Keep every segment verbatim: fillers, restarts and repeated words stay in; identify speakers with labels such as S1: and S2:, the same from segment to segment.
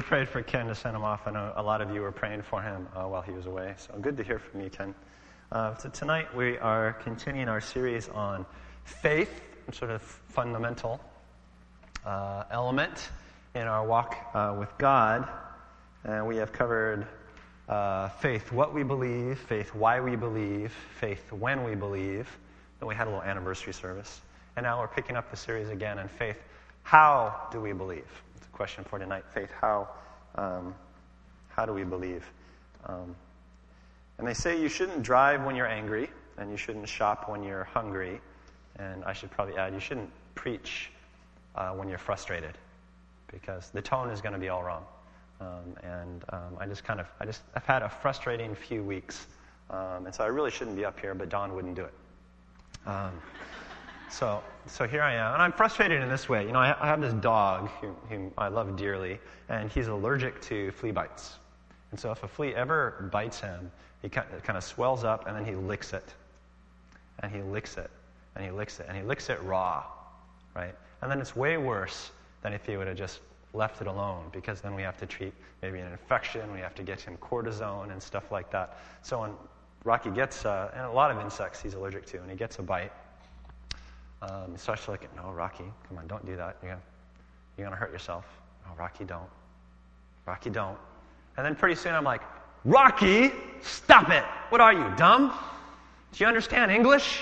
S1: prayed for Ken to send him off. I know a lot of you were praying for him uh, while he was away. So good to hear from you, Ken. Uh, so tonight we are continuing our series on faith, sort of fundamental uh, element in our walk uh, with God. And we have covered uh, faith, what we believe, faith, why we believe, faith, when we believe. Then we had a little anniversary service. And now we're picking up the series again in faith, how do we believe? It's a question for tonight. Faith, how um, how do we believe? Um, and they say you shouldn't drive when you're angry, and you shouldn't shop when you're hungry. And I should probably add, you shouldn't preach uh, when you're frustrated, because the tone is going to be all wrong. Um, and um, I just kind of, I just, I've had a frustrating few weeks, um, and so I really shouldn't be up here, but Don wouldn't do it. Um, So, so here I am, and I'm frustrated in this way. You know, I, I have this dog who, whom I love dearly, and he's allergic to flea bites. And so if a flea ever bites him, he kind of, kind of swells up, and then he licks it. And he licks it, and he licks it, and he licks it raw, right? And then it's way worse than if he would have just left it alone, because then we have to treat maybe an infection, we have to get him cortisone and stuff like that. So when Rocky gets, uh, and a lot of insects he's allergic to, and he gets a bite, Um, he starts to look at, no, Rocky, come on, don't do that. You're gonna, you're gonna hurt yourself. No, Rocky, don't. Rocky, don't. And then pretty soon I'm like, Rocky, stop it. What are you, dumb? Do you understand English?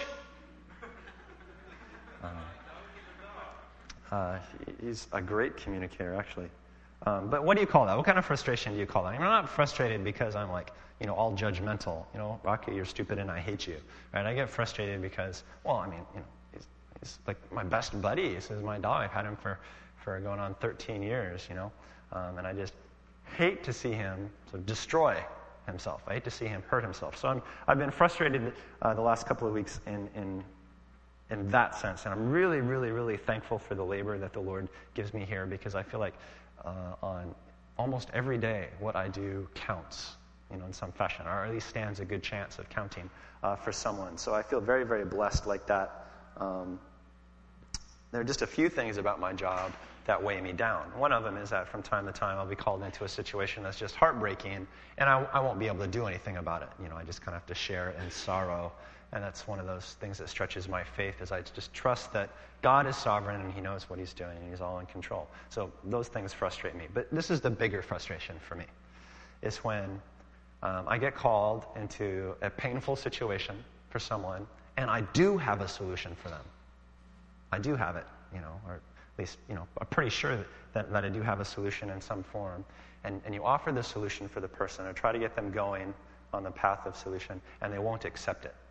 S1: Uh, uh, he's a great communicator, actually. Um, but what do you call that? What kind of frustration do you call that? I mean, I'm not frustrated because I'm like, you know, all judgmental. You know, Rocky, you're stupid and I hate you. Right? I get frustrated because, well, I mean, you know, He's like my best buddy. This is my dog. I've had him for, for going on thirteen years, you know. Um, and I just hate to see him sort of destroy himself. I hate to see him hurt himself. So I'm, I've been frustrated uh, the last couple of weeks in, in, in that sense. And I'm really, really, really thankful for the labor that the Lord gives me here, because I feel like uh, on almost every day what I do counts, you know, in some fashion, or at least stands a good chance of counting uh, for someone. So I feel very, very blessed like that. Um, there are just a few things about my job that weigh me down. One of them is that from time to time I'll be called into a situation that's just heartbreaking, and I, I won't be able to do anything about it. You know, I just kind of have to share in sorrow, and that's one of those things that stretches my faith, is I just trust that God is sovereign and He knows what He's doing and He's all in control. So those things frustrate me. But this is the bigger frustration for me, is when um, I get called into a painful situation for someone, and I do have a solution for them. I do have it, you know, or at least, you know, I'm pretty sure that, that, that I do have a solution in some form. And, and you offer the solution for the person or try to get them going on the path of solution, and they won't accept it.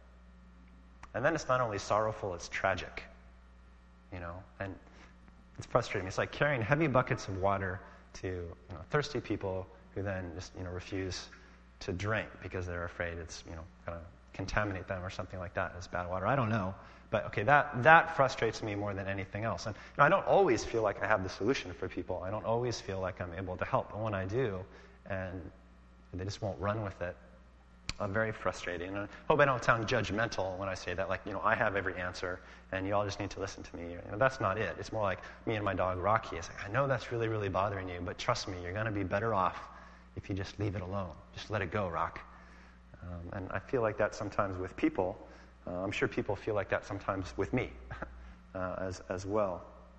S1: And then it's not only sorrowful, it's tragic, you know, and it's frustrating. It's like carrying heavy buckets of water to, you know, thirsty people who then just, you know, refuse to drink because they're afraid it's, you know, going to contaminate them or something like that as bad water. I don't know. But, okay, that, that frustrates me more than anything else. And you know, I don't always feel like I have the solution for people. I don't always feel like I'm able to help. But when I do, and they just won't run with it, I'm very frustrating. And I hope I don't sound judgmental when I say that, like, you know, I have every answer, and you all just need to listen to me. You know, that's not it. It's more like me and my dog, Rocky. It's like, I know that's really, really bothering you, but trust me, you're going to be better off if you just leave it alone. Just let it go, Rock. Um, and I feel like that sometimes with people. Uh, I'm sure people feel like that sometimes with me uh, as as well.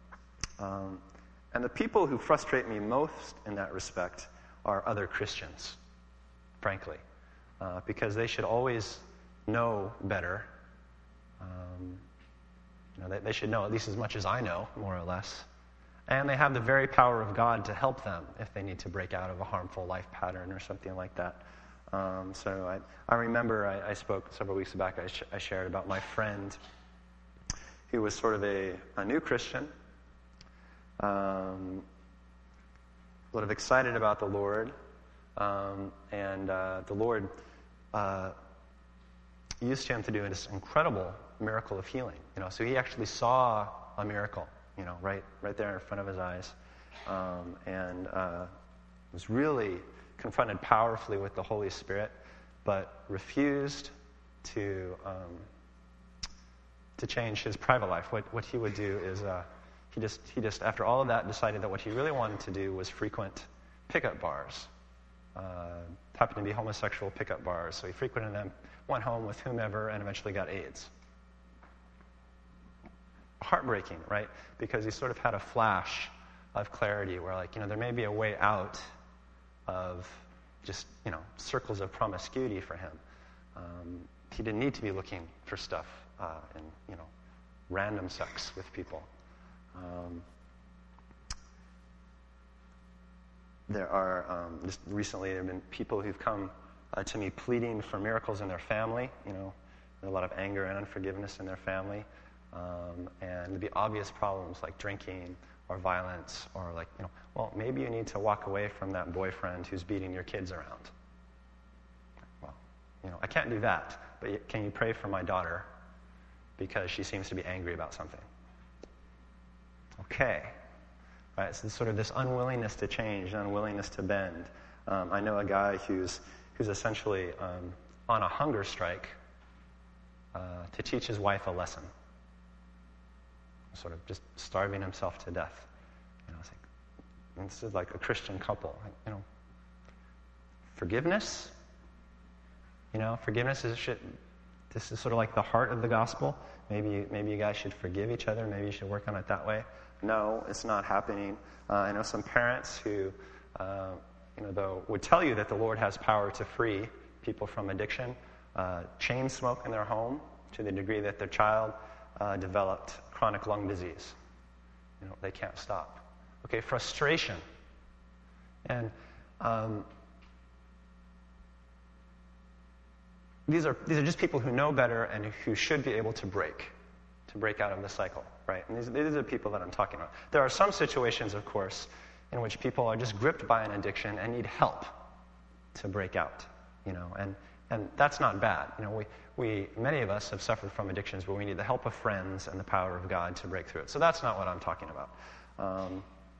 S1: Um, and the people who frustrate me most in that respect are other Christians, frankly, uh, because they should always know better. Um, you know, they, they should know at least as much as I know, more or less. And they have the very power of God to help them if they need to break out of a harmful life pattern or something like that. Um, so I, I remember I, I spoke several weeks back, I, sh- I shared about my friend who was sort of a, a new Christian, um, sort of excited about the Lord, um, and uh, the Lord uh, used him to do this incredible miracle of healing. You know, so he actually saw a miracle, you know, right, right there in front of his eyes, um, and uh, was really confronted powerfully with the Holy Spirit, but refused to um, to change his private life. What what he would do is uh, he just he just after all of that decided that what he really wanted to do was frequent pickup bars. Uh, happened to be homosexual pickup bars, so he frequented them, went home with whomever, and eventually got AIDS. Heartbreaking, right? Because he sort of had a flash of clarity where, like, you know, there may be a way out of just, you know, circles of promiscuity for him. Um, he didn't need to be looking for stuff uh, in, you know, random sex with people. Um, there are, um, just recently there have been people who've come uh, to me pleading for miracles in their family. You know, there's a lot of anger and unforgiveness in their family. Um, and there'd be obvious problems like drinking or violence or like, you know, well, maybe you need to walk away from that boyfriend who's beating your kids around. Well, you know, I can't do that, but can you pray for my daughter because she seems to be angry about something? Okay. Right, so sort of this unwillingness to change, unwillingness to bend. Um, I know a guy who's who's essentially um, on a hunger strike uh, to teach his wife a lesson. Sort of just starving himself to death. You know, it's like, this is like a Christian couple. You know, forgiveness. You know, forgiveness is shit. This is sort of like the heart of the gospel. Maybe you, maybe you guys should forgive each other. Maybe you should work on it that way. No, it's not happening. Uh, I know some parents who, uh, you know, though, would tell you that the Lord has power to free people from addiction, uh, chain smoke in their home to the degree that their child uh, developed chronic lung disease. You know, they can't stop. Okay, frustration. And um, these are these are just people who know better and who should be able to break, to break out of the cycle, right? And these, these are the people that I'm talking about. There are some situations, of course, in which people are just gripped by an addiction and need help to break out, you know, and and that's not bad. You know, we we many of us have suffered from addictions where we need the help of friends and the power of God to break through it. So that's not what I'm talking about. Um,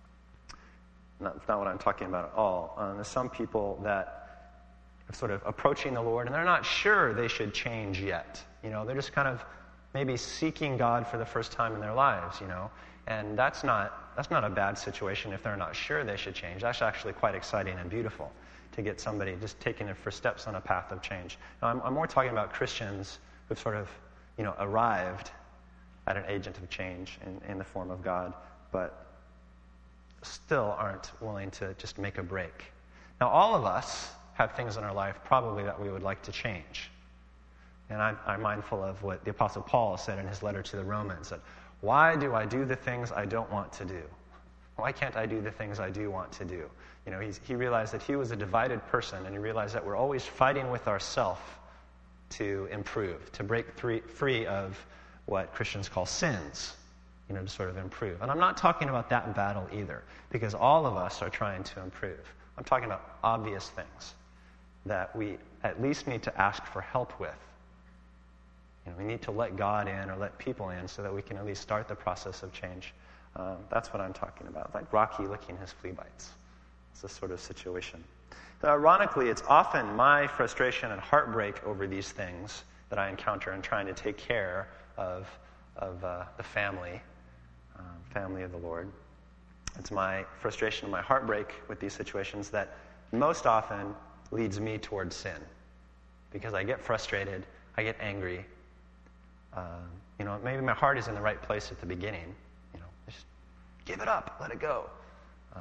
S1: not, not what I'm talking about at all. Um, there's some people that are sort of approaching the Lord and they're not sure they should change yet. You know, they're just kind of maybe seeking God for the first time in their lives, you know. And that's not that's not a bad situation if they're not sure they should change. That's actually quite exciting and beautiful to get somebody just taking their first steps on a path of change. Now, I'm, I'm more talking about Christians who've sort of, you know, arrived at an agent of change in, in the form of God, but still aren't willing to just make a break. Now, all of us have things in our life probably that we would like to change. And I'm, I'm mindful of what the Apostle Paul said in his letter to the Romans, that why do I do the things I don't want to do? Why can't I do the things I do want to do? You know, he's, he realized that he was a divided person, and he realized that we're always fighting with ourselves to improve, to break free, free of what Christians call sins, you know, to sort of improve. And I'm not talking about that battle either, because all of us are trying to improve. I'm talking about obvious things that we at least need to ask for help with. You know, we need to let God in or let people in so that we can at least start the process of change. Um, that's what I'm talking about, like Rocky licking his flea bites. It's this sort of situation. So ironically, it's often my frustration and heartbreak over these things that I encounter in trying to take care of, of uh, the family, uh, family of the Lord. It's my frustration and my heartbreak with these situations that most often leads me towards sin. Because I get frustrated, I get angry. Uh, you know, maybe my heart is in the right place at the beginning. You know, just give it up, let it go. Um,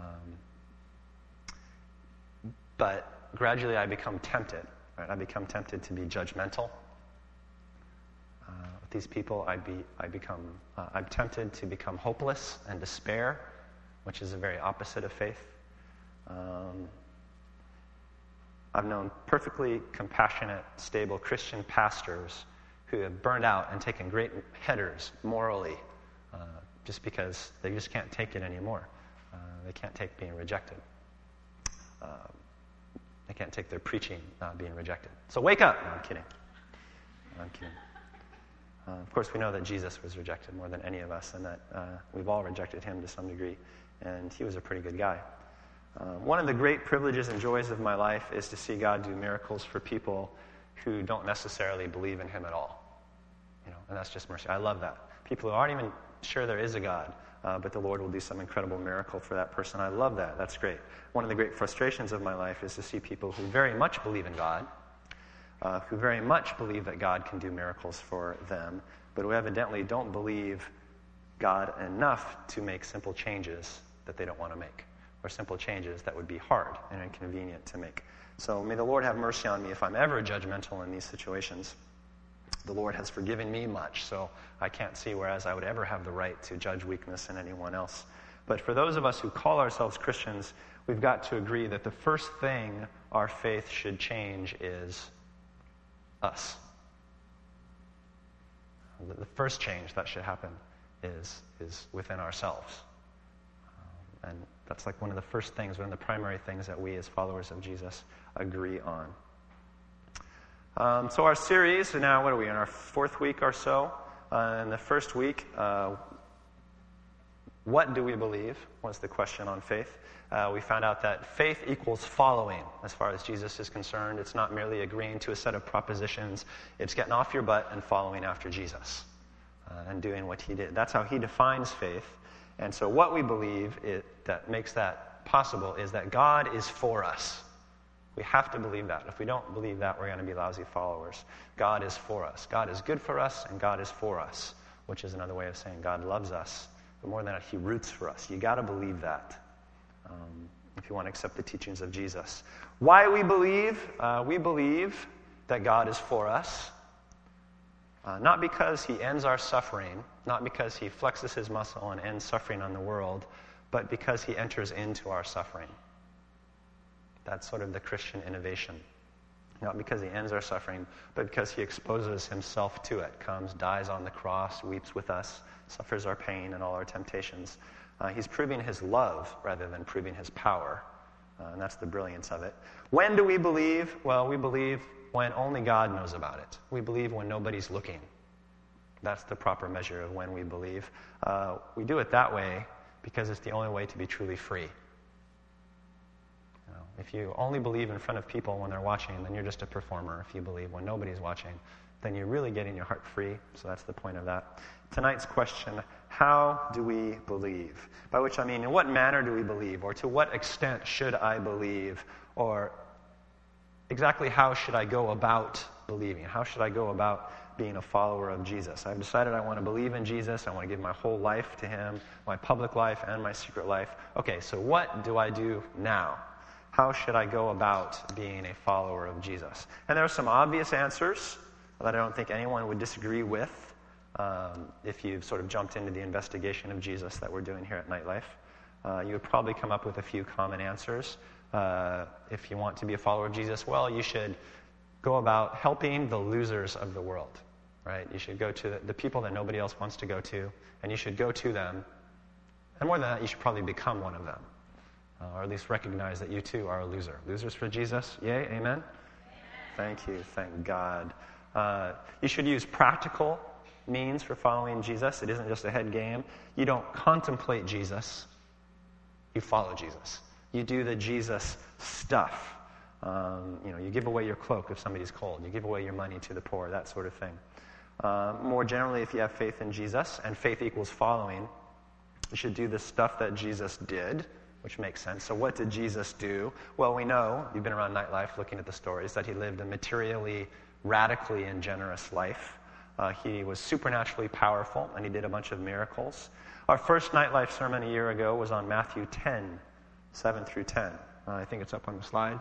S1: but gradually I become tempted. Right? I become tempted to be judgmental. Uh, with these people, I be I become uh, I'm tempted to become hopeless and despair, which is the very opposite of faith. Um, I've known perfectly compassionate, stable Christian pastors who have burned out and taken great headers morally uh, just because they just can't take it anymore. Uh, they can't take being rejected. Uh, they can't take their preaching uh, being rejected. So wake up! No, I'm kidding. I'm kidding. Uh, of course, we know that Jesus was rejected more than any of us, and that uh, we've all rejected him to some degree, and he was a pretty good guy. Uh, one of the great privileges and joys of my life is to see God do miracles for people who don't necessarily believe in him at all. You know, and that's just mercy. I love that. People who aren't even sure there is a God, uh, but the Lord will do some incredible miracle for that person. I love that. That's great. One of the great frustrations of my life is to see people who very much believe in God, uh, who very much believe that God can do miracles for them, but who evidently don't believe God enough to make simple changes that they don't want to make, or simple changes that would be hard and inconvenient to make. So may the Lord have mercy on me if I'm ever judgmental in these situations. The Lord has forgiven me much, so I can't see whereas I would ever have the right to judge weakness in anyone else. But for those of us who call ourselves Christians, we've got to agree that the first thing our faith should change is us. The first change that should happen is, is within ourselves. Um, and that's like one of the first things, one of the primary things that we as followers of Jesus agree on. Um, so our series, now what are we, in our fourth week or so? Uh, in the first week, uh, what do we believe was the question on faith. Uh, we found out that faith equals following as far as Jesus is concerned. It's not merely agreeing to a set of propositions. It's getting off your butt and following after Jesus uh, and doing what he did. That's how he defines faith. And so what we believe it, that makes that possible is that God is for us. We have to believe that. If we don't believe that, we're going to be lousy followers. God is for us. God is good for us, and God is for us, which is another way of saying God loves us. But more than that, he roots for us. You got to believe that um, if you want to accept the teachings of Jesus. Why we believe? Uh, we believe that God is for us, uh, not because he ends our suffering, not because he flexes his muscle and ends suffering on the world, but because he enters into our suffering. That's sort of the Christian innovation. Not because he ends our suffering, but because he exposes himself to it, comes, dies on the cross, weeps with us, suffers our pain and all our temptations. Uh, he's proving his love rather than proving his power, uh, and that's the brilliance of it. When do we believe? Well, we believe when only God knows about it. We believe when nobody's looking. That's the proper measure of when we believe. Uh, we do it that way because it's the only way to be truly free. If you only believe in front of people when they're watching, then you're just a performer. If you believe when nobody's watching, then you're really getting your heart free. So that's the point of that. Tonight's question, how do we believe? By which I mean, in what manner do we believe? Or to what extent should I believe? Or exactly how should I go about believing? How should I go about being a follower of Jesus? I've decided I want to believe in Jesus. I want to give my whole life to him, my public life and my secret life. Okay, so what do I do now? How should I go about being a follower of Jesus? And there are some obvious answers that I don't think anyone would disagree with um, if you've sort of jumped into the investigation of Jesus that we're doing here at Nightlife. Uh, you would probably come up with a few common answers. Uh, if you want to be a follower of Jesus, well, you should go about helping the losers of the world, right? You should go to the, the people that nobody else wants to go to, and you should go to them. And more than that, you should probably become one of them. Uh, or at least recognize that you too are a loser. Losers for Jesus? Yay, amen? Amen. Thank you, thank God. Uh, you should use practical means for following Jesus. It isn't just a head game. You don't contemplate Jesus. You follow Jesus. You do the Jesus stuff. Um, you know, you give away your cloak if somebody's cold. You give away your money to the poor, that sort of thing. Uh, more generally, if you have faith in Jesus, and faith equals following, you should do the stuff that Jesus did, which makes sense. So what did Jesus do? Well, we know, you've been around Nightlife looking at the stories, that he lived a materially, radically, and generous life. Uh, he was supernaturally powerful, and he did a bunch of miracles. Our first Nightlife sermon a year ago was on Matthew ten, seven through ten. Uh, I think it's up on the slide.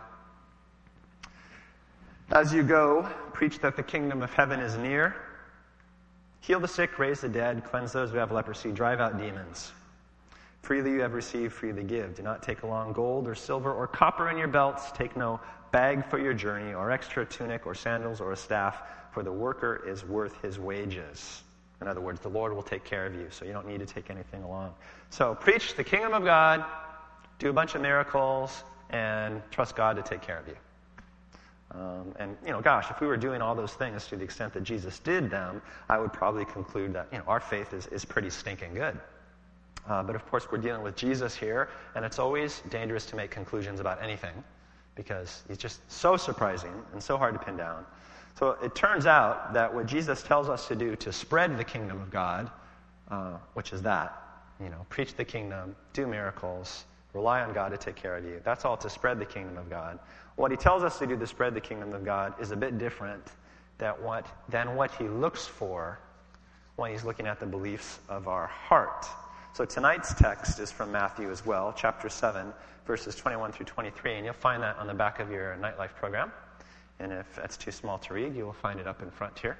S1: As you go, preach that the kingdom of heaven is near. Heal the sick, raise the dead, cleanse those who have leprosy, drive out demons. Freely you have received, freely give. Do not take along gold or silver or copper in your belts. Take no bag for your journey, or extra tunic or sandals or a staff, for the worker is worth his wages. In other words, the Lord will take care of you, so you don't need to take anything along. So preach the kingdom of God, do a bunch of miracles, and trust God to take care of you. Um, and, you know, gosh, if we were doing all those things to the extent that Jesus did them, I would probably conclude that, you know, our faith is, is pretty stinking good. Uh, but of course, we're dealing with Jesus here, and it's always dangerous to make conclusions about anything because he's just so surprising and so hard to pin down. So it turns out that what Jesus tells us to do to spread the kingdom of God, uh, which is that, you know, preach the kingdom, do miracles, rely on God to take care of you. That's all to spread the kingdom of God. What he tells us to do to spread the kingdom of God is a bit different than what, than what he looks for when he's looking at the beliefs of our heart. So tonight's text is from Matthew as well, chapter seven, verses twenty-one through twenty-three, and you'll find that on the back of your Nightlife program. And if that's too small to read, you will find it up in front here.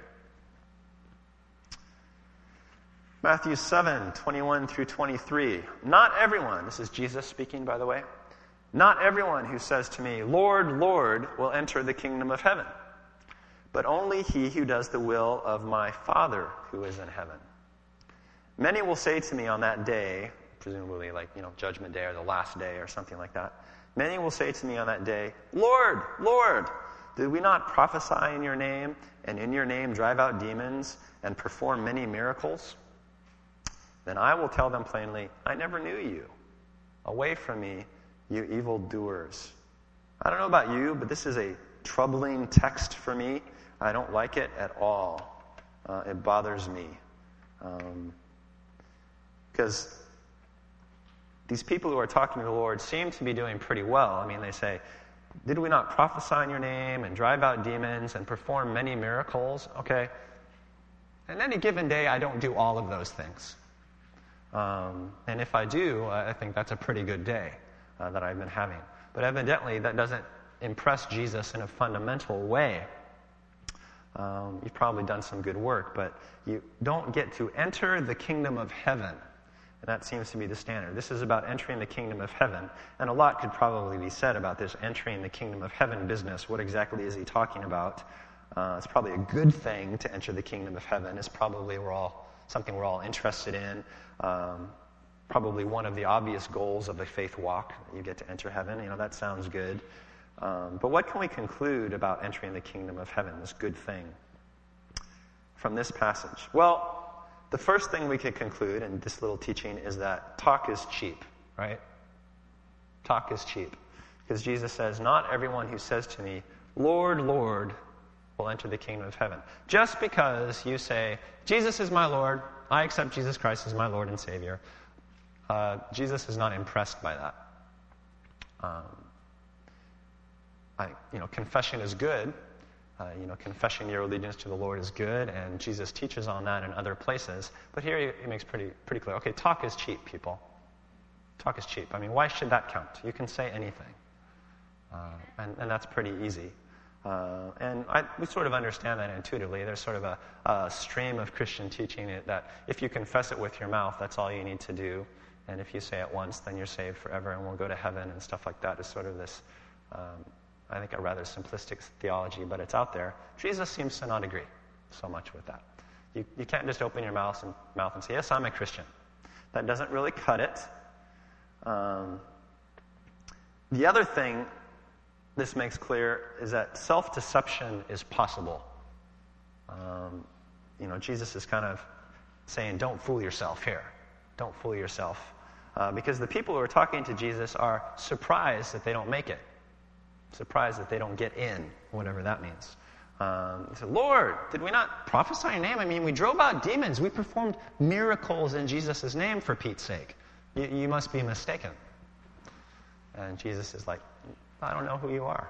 S1: Matthew seven, twenty-one through twenty-three. Not everyone, this is Jesus speaking, by the way, not everyone who says to me, Lord, Lord, will enter the kingdom of heaven, but only he who does the will of my Father who is in heaven. Many will say to me on that day, presumably like, you know, Judgment Day or the last day or something like that. Many will say to me on that day, Lord, Lord, did we not prophesy in your name, and in your name drive out demons and perform many miracles? Then I will tell them plainly, I never knew you. Away from me, you evildoers. I don't know about you, but this is a troubling text for me. I don't like it at all. Uh, it bothers me. Um, because these people who are talking to the Lord seem to be doing pretty well. I mean, they say, did we not prophesy in your name and drive out demons and perform many miracles? Okay. And any given day, I don't do all of those things. Um, and if I do, I think that's a pretty good day uh, that I've been having. But evidently, that doesn't impress Jesus in a fundamental way. Um, you've probably done some good work, but you don't get to enter the kingdom of heaven. And that seems to be the standard. This is about entering the kingdom of heaven. And a lot could probably be said about this entering the kingdom of heaven business. What exactly is he talking about? Uh, it's probably a good thing to enter the kingdom of heaven. It's probably we're all something we're all interested in. Um, probably one of the obvious goals of a faith walk. You get to enter heaven. You know, that sounds good. Um, but what can we conclude about entering the kingdom of heaven, this good thing, from this passage? Well, the first thing we could conclude in this little teaching is that talk is cheap, right? Talk is cheap. Because Jesus says, not everyone who says to me, Lord, Lord, will enter the kingdom of heaven. Just because you say, Jesus is my Lord, I accept Jesus Christ as my Lord and Savior, uh, Jesus is not impressed by that. Um, I, you know, confession is good. Uh, you know, confessing your allegiance to the Lord is good, and Jesus teaches on that in other places. But here he, he makes pretty pretty clear. Okay, talk is cheap, people. Talk is cheap. I mean, why should that count? You can say anything, uh, and and that's pretty easy. Uh, and I, we sort of understand that intuitively. There's sort of a, a stream of Christian teaching that if you confess it with your mouth, that's all you need to do. And if you say it once, then you're saved forever and will go to heaven and stuff like that. Is sort of this. Um, I think a rather simplistic theology, but it's out there. Jesus seems to not agree so much with that. You, you can't just open your mouth and, mouth and say, yes, I'm a Christian. That doesn't really cut it. Um, the other thing this makes clear is that self-deception is possible. Um, you know, Jesus is kind of saying, don't fool yourself here. Don't fool yourself. Uh, because the people who are talking to Jesus are surprised that they don't make it. Surprised that they don't get in, whatever that means. Um, they said, Lord, did we not prophesy in your name? I mean, we drove out demons. We performed miracles in Jesus' name, for Pete's sake. You, you must be mistaken. And Jesus is like, I don't know who you are.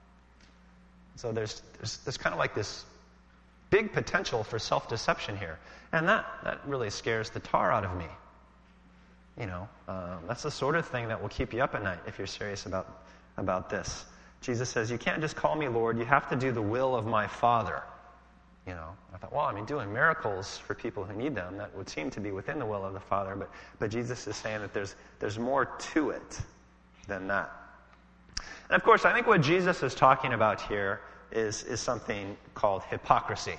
S1: So there's, there's, there's kind of like this big potential for self-deception here. And that, that really scares the tar out of me. You know, um, that's the sort of thing that will keep you up at night if you're serious about, about this. Jesus says, you can't just call me Lord, you have to do the will of my Father. You know, I thought, well, I mean, doing miracles for people who need them, that would seem to be within the will of the Father, but, but Jesus is saying that there's, there's more to it than that. And of course, I think what Jesus is talking about here is, is something called hypocrisy.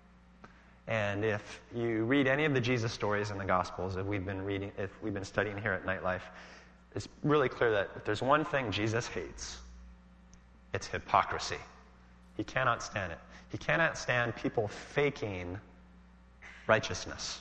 S1: And if you read any of the Jesus stories in the Gospels, if we've been reading, if we've been studying here at Nightlife, it's really clear that if there's one thing Jesus hates, it's hypocrisy. He cannot stand it. He cannot stand people faking righteousness.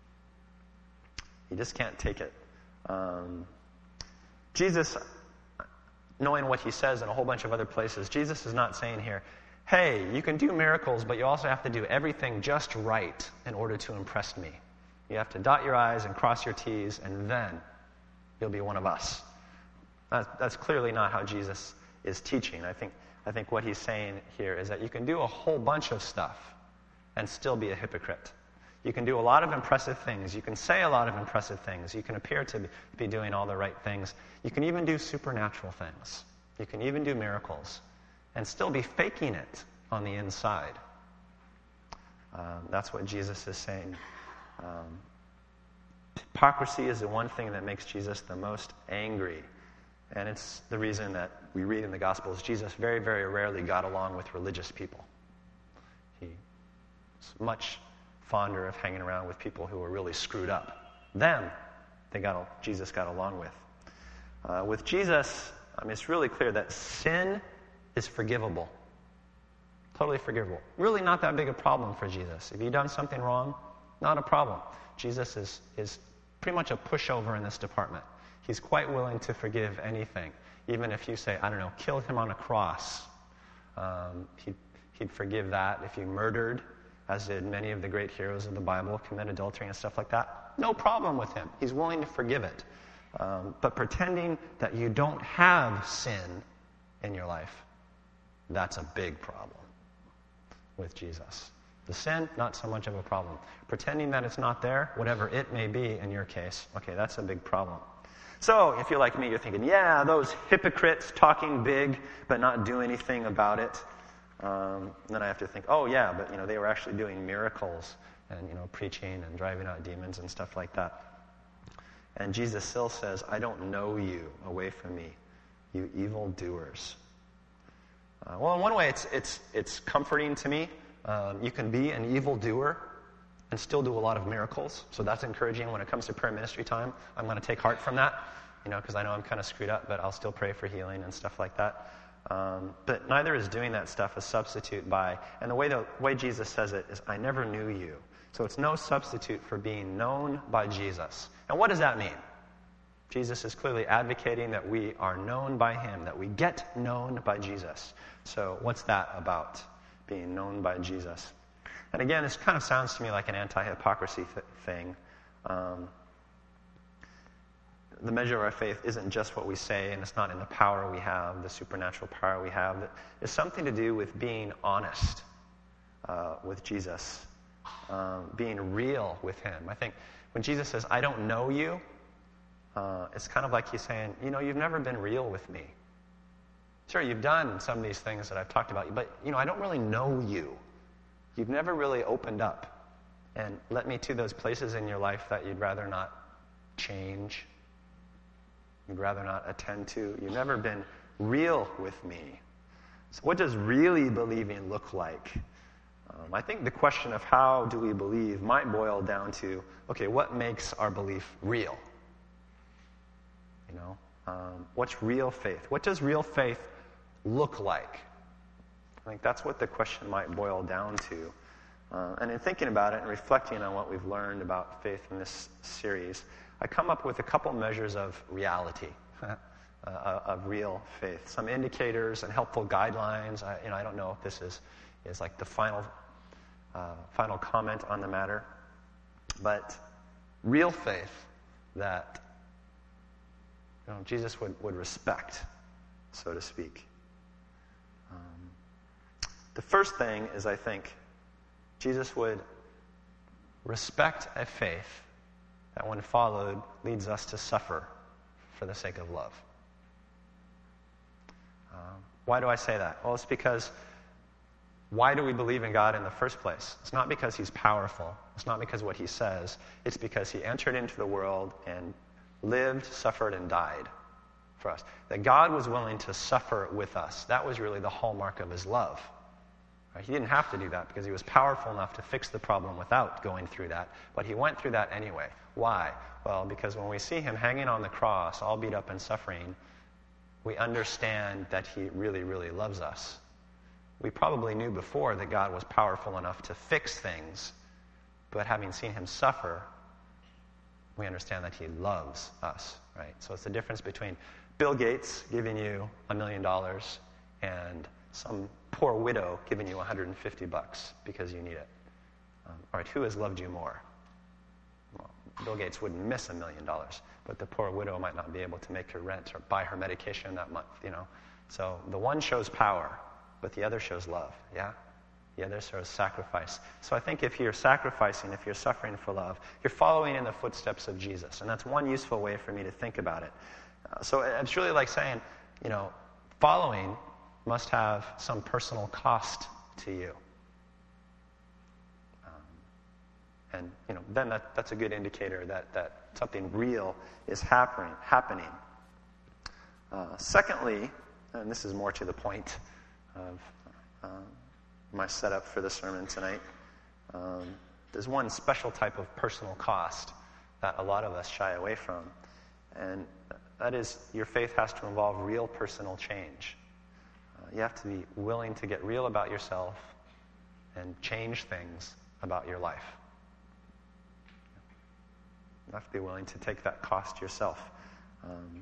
S1: He just can't take it. Um, Jesus, knowing what he says in a whole bunch of other places, Jesus is not saying here, hey, you can do miracles, but you also have to do everything just right in order to impress me. You have to dot your I's and cross your T's, and then you'll be one of us. That's, that's clearly not how Jesus is teaching. I think, I think what he's saying here is that you can do a whole bunch of stuff and still be a hypocrite. You can do a lot of impressive things. You can say a lot of impressive things. You can appear to be doing all the right things. You can even do supernatural things. You can even do miracles and still be faking it on the inside. Um, that's what Jesus is saying. Um, hypocrisy is the one thing that makes Jesus the most angry. And it's the reason that we read in the Gospels, Jesus very, very rarely got along with religious people. He was much fonder of hanging around with people who were really screwed up. Them, they got, Jesus got along with. Uh, with Jesus, I mean, it's really clear that sin is forgivable. Totally forgivable. Really not that big a problem for Jesus. If you've done something wrong, not a problem. Jesus is, is pretty much a pushover in this department. He's quite willing to forgive anything. Even if you say, I don't know, kill him on a cross, um, he'd, he'd forgive that. If you murdered, as did many of the great heroes of the Bible, commit adultery and stuff like that, no problem with him. He's willing to forgive it. Um, but pretending that you don't have sin in your life, that's a big problem with Jesus. The sin, not so much of a problem. Pretending that it's not there, whatever it may be in your case, okay, that's a big problem. So, if you're like me, you're thinking, yeah, those hypocrites talking big but not do anything about it. Um, then I have to think, oh yeah, but you know they were actually doing miracles and you know preaching and driving out demons and stuff like that. And Jesus still says, I don't know you, away from me, you evil doers. Uh, well, in one way, it's it's it's comforting to me. Um, you can be an evil doer and still do a lot of miracles. So that's encouraging when it comes to prayer ministry time. I'm going to take heart from that, you know, because I know I'm kind of screwed up, but I'll still pray for healing and stuff like that. Um, but neither is doing that stuff a substitute by, and the way the way Jesus says it is, I never knew you. So it's no substitute for being known by Jesus. And what does that mean? Jesus is clearly advocating that we are known by him, that we get known by Jesus. So what's that about, being known by Jesus? And again, this kind of sounds to me like an anti-hypocrisy th- thing. Um, the measure of our faith isn't just what we say, and it's not in the power we have, the supernatural power we have. It's something to do with being honest uh, with Jesus, um, being real with him. I think when Jesus says, I don't know you, uh, it's kind of like he's saying, you know, you've never been real with me. Sure, you've done some of these things that I've talked about, but, you know, I don't really know you. You've never really opened up and let me to those places in your life that you'd rather not change, you'd rather not attend to. You've never been real with me. So what does really believing look like? Um, I think the question of how do we believe might boil down to, okay, what makes our belief real? You know, um, what's real faith? What does real faith look like? I think that's what the question might boil down to. Uh, and in thinking about it and reflecting on what we've learned about faith in this series, I come up with a couple measures of reality, uh, of real faith. Some indicators and helpful guidelines. I, you know, I don't know if this is, is like the final, uh, final comment on the matter, but real faith that you know, Jesus would, would respect, so to speak. Um, the first thing is, I think, Jesus would respect a faith that when followed leads us to suffer for the sake of love. Um, why do I say that? Well, it's because why do we believe in God in the first place? It's not because he's powerful. It's not because of what he says. It's because he entered into the world and lived, suffered, and died for us. That God was willing to suffer with us. That was really the hallmark of his love. He didn't have to do that because he was powerful enough to fix the problem without going through that. But he went through that anyway. Why? Well, because when we see him hanging on the cross, all beat up and suffering, we understand that he really, really loves us. We probably knew before that God was powerful enough to fix things, but having seen him suffer, we understand that he loves us, right? So it's the difference between Bill Gates giving you a million dollars and some poor widow giving you one hundred fifty bucks because you need it. Um, all right, who has loved you more? Bill Gates wouldn't miss a million dollars, but the poor widow might not be able to make her rent or buy her medication that month, you know. So the one shows power, but the other shows love, yeah? The other shows sacrifice. So I think if you're sacrificing, if you're suffering for love, you're following in the footsteps of Jesus. And that's one useful way for me to think about it. Uh, so it's really like saying, you know, following must have some personal cost to you. Um, and, you know, then that, that's a good indicator that, that something real is happening. happening. Uh, secondly, and this is more to the point of uh, my setup for the sermon tonight, um, there's one special type of personal cost that a lot of us shy away from, and that is your faith has to involve real personal change. Uh, you have to be willing to get real about yourself and change things about your life. You have to be willing to take that cost yourself. Um,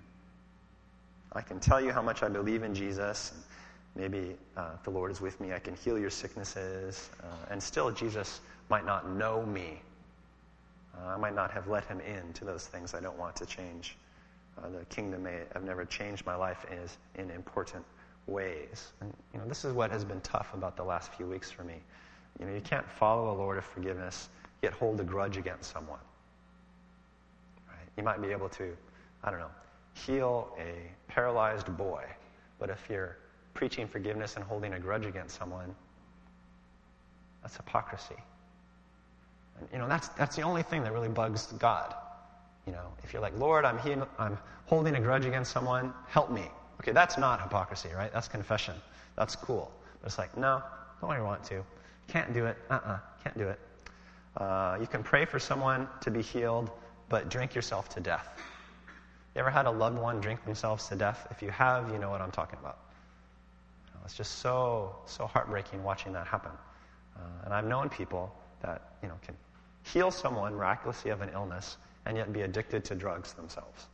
S1: I can tell you how much I believe in Jesus, and maybe uh, if the Lord is with me, I can heal your sicknesses, uh, and still Jesus might not know me. Uh, I might not have let him in to those things I don't want to change. Uh, the kingdom may have never changed my life is in important ways. And you know, this is what has been tough about the last few weeks for me. You know, you can't follow a Lord of forgiveness, yet hold a grudge against someone. Right? You might be able to, I don't know, heal a paralyzed boy, but if you're preaching forgiveness and holding a grudge against someone, that's hypocrisy. And, you know, that's that's the only thing that really bugs God. You know, if you're like, Lord, I'm he- I'm holding a grudge against someone, help me. Okay, that's not hypocrisy, right? That's confession. That's cool. But it's like, no, don't really want to. Can't do it. Uh-uh, can't do it. Uh, you can pray for someone to be healed, but drink yourself to death. You ever had a loved one drink themselves to death? If you have, you know what I'm talking about. It's just so, so heartbreaking watching that happen. Uh, and I've known people that, you know, can heal someone miraculously of an illness and yet be addicted to drugs themselves.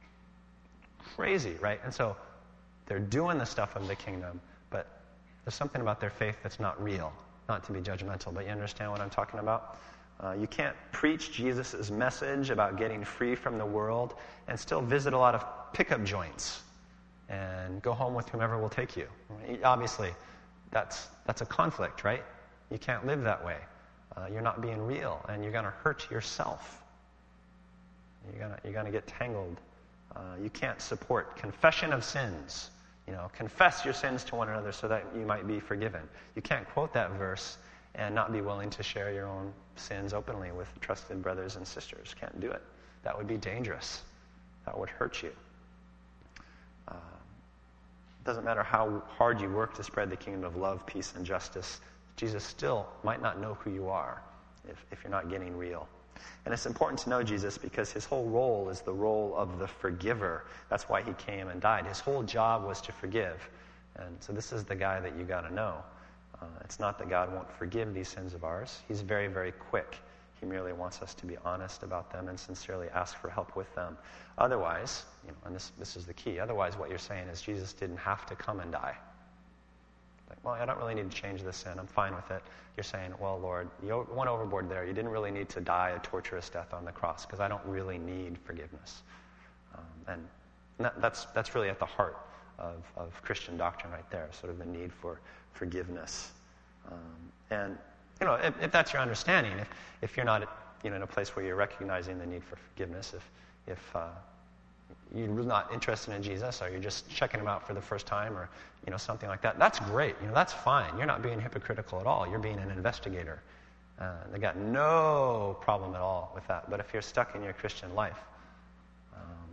S1: Crazy, right? And so they're doing the stuff of the kingdom, but there's something about their faith that's not real. Not to be judgmental, but you understand what I'm talking about? Uh, you can't preach Jesus' message about getting free from the world and still visit a lot of pickup joints and go home with whomever will take you. Obviously, that's that's a conflict, right? You can't live that way. Uh, you're not being real, and you're going to hurt yourself. You're going you're gonna get tangled. Uh, you can't support confession of sins. You know, confess your sins to one another so that you might be forgiven. You can't quote that verse and not be willing to share your own sins openly with trusted brothers and sisters. Can't do it. That would be dangerous. That would hurt you. Uh, doesn't matter how hard you work to spread the kingdom of love, peace, and justice, Jesus still might not know who you are if, if you're not getting real. And it's important to know Jesus because his whole role is the role of the forgiver. That's why he came and died. His whole job was to forgive. And so this is the guy that you got to know. Uh, it's not that God won't forgive these sins of ours. He's very, very quick. He merely wants us to be honest about them and sincerely ask for help with them. Otherwise, you know, and this, this is the key, otherwise what you're saying is Jesus didn't have to come and die. Like, well, I don't really need to change this sin. I'm fine with it. You're saying, well, Lord, you went overboard there. You didn't really need to die a torturous death on the cross because I don't really need forgiveness. Um, and that, that's that's really at the heart of, of Christian doctrine right there, sort of the need for forgiveness. Um, and, you know, if, if that's your understanding, if, if you're not, you know, in a place where you're recognizing the need for forgiveness, if, if uh, you're not interested in Jesus or you're just checking him out for the first time or, you know, something like that, that's great. You know, that's fine. You're not being hypocritical at all. You're being an investigator. Uh, they got no problem at all with that. But if you're stuck in your Christian life um,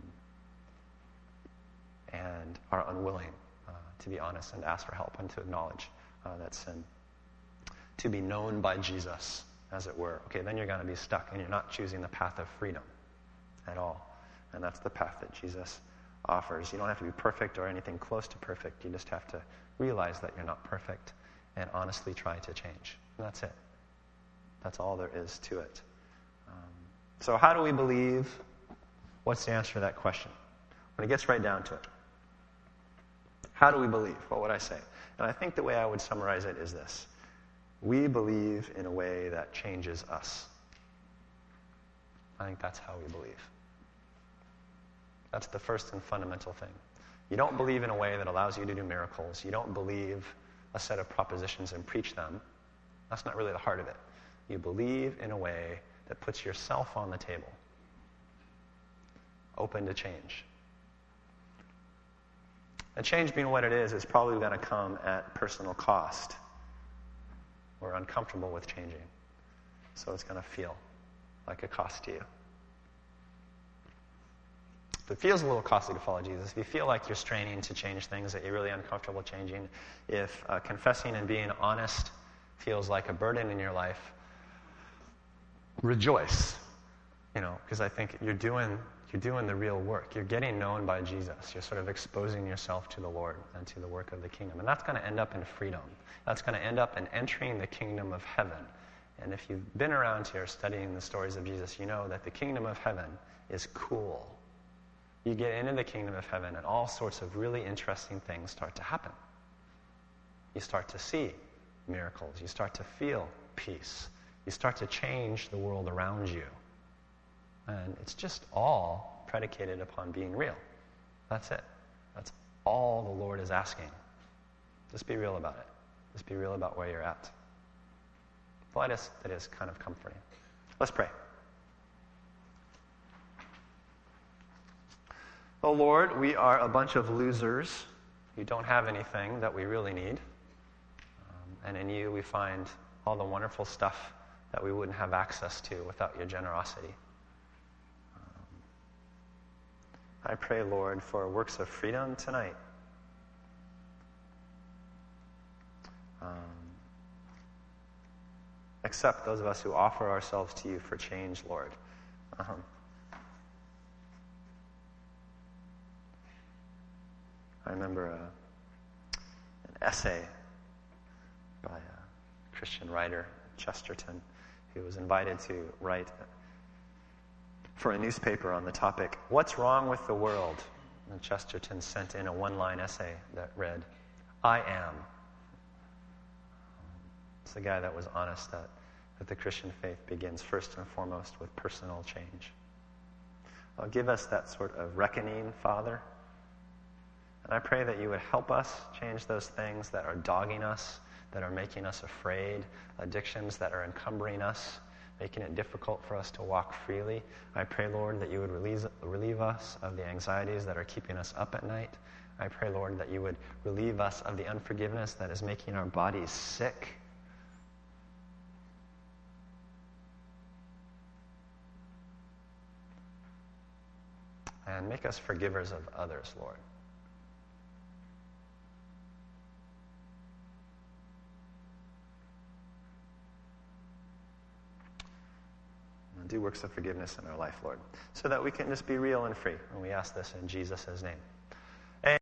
S1: and are unwilling uh, to be honest and ask for help and to acknowledge uh, that sin, to be known by Jesus, as it were, okay, then you're going to be stuck and you're not choosing the path of freedom at all. And that's the path that Jesus offers. You don't have to be perfect or anything close to perfect. You just have to realize that you're not perfect and honestly try to change. And that's it. That's all there is to it. Um, so how do we believe? What's the answer to that question? When it gets right down to it. How do we believe? What would I say? And I think the way I would summarize it is this. We believe in a way that changes us. I think that's how we believe. That's the first and fundamental thing. You don't believe in a way that allows you to do miracles. You don't believe a set of propositions and preach them. That's not really the heart of it. You believe in a way that puts yourself on the table, open to change. And change being what it is, is probably going to come at personal cost. We're uncomfortable with changing, so it's going to feel like a cost to you. If it feels a little costly to follow Jesus, if you feel like you're straining to change things that you're really uncomfortable changing, if uh, confessing and being honest feels like a burden in your life, rejoice. You know, because I think you're doing you're doing the real work. You're getting known by Jesus. You're sort of exposing yourself to the Lord and to the work of the kingdom. And that's going to end up in freedom. That's going to end up in entering the kingdom of heaven. And if you've been around here studying the stories of Jesus, you know that the kingdom of heaven is cool. You get into the kingdom of heaven and all sorts of really interesting things start to happen. You start to see miracles. You start to feel peace. You start to change the world around you. And it's just all predicated upon being real. That's it. That's all the Lord is asking. Just be real about it. Just be real about where you're at. Well, that is, that is kind of comforting. Let's pray. Oh Lord, we are a bunch of losers who don't have anything that we really need. Um, and in you we find all the wonderful stuff that we wouldn't have access to without your generosity. Um, I pray, Lord, for works of freedom tonight. Um, accept those of us who offer ourselves to you for change, Lord. Um, I remember a, an essay by a Christian writer, Chesterton, who was invited to write for a newspaper on the topic, "What's wrong with the world?" And Chesterton sent in a one-line essay that read, "I am." It's the guy that was honest that, that the Christian faith begins first and foremost with personal change. Well, give us that sort of reckoning, Father. And I pray that you would help us change those things that are dogging us, that are making us afraid, addictions that are encumbering us, making it difficult for us to walk freely. I pray, Lord, that you would relieve, relieve us of the anxieties that are keeping us up at night. I pray, Lord, that you would relieve us of the unforgiveness that is making our bodies sick. And make us forgivers of others, Lord. Do works of forgiveness in our life, Lord, so that we can just be real and free. And we ask this in Jesus' name.